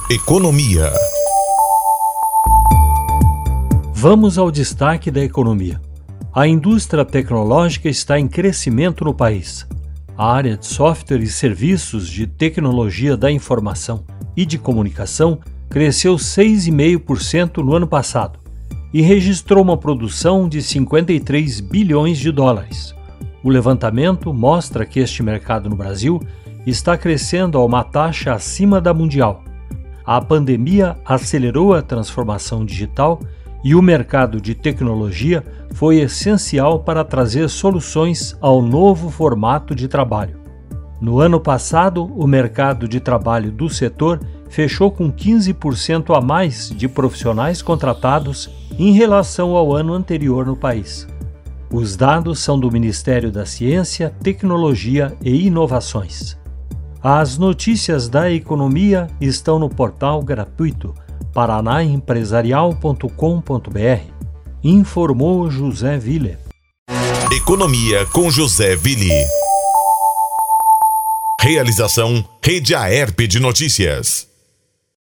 Economia. Vamos ao destaque da economia. A indústria tecnológica está em crescimento no país. A área de software e serviços de tecnologia da informação e de comunicação cresceu 6,5% no ano passado e registrou uma produção de 53 bilhões de dólares. O levantamento mostra que este mercado no Brasil está crescendo a uma taxa acima da mundial. A pandemia acelerou a transformação digital e o mercado de tecnologia foi essencial para trazer soluções ao novo formato de trabalho. No ano passado, o mercado de trabalho do setor fechou com 15% a mais de profissionais contratados em relação ao ano anterior no país. Os dados são do Ministério da Ciência, Tecnologia e Inovações. As notícias da economia estão no portal gratuito paranaempresarial.com.br. Informou José Ville. Economia com José Ville. Realização Rede Aerp de Notícias.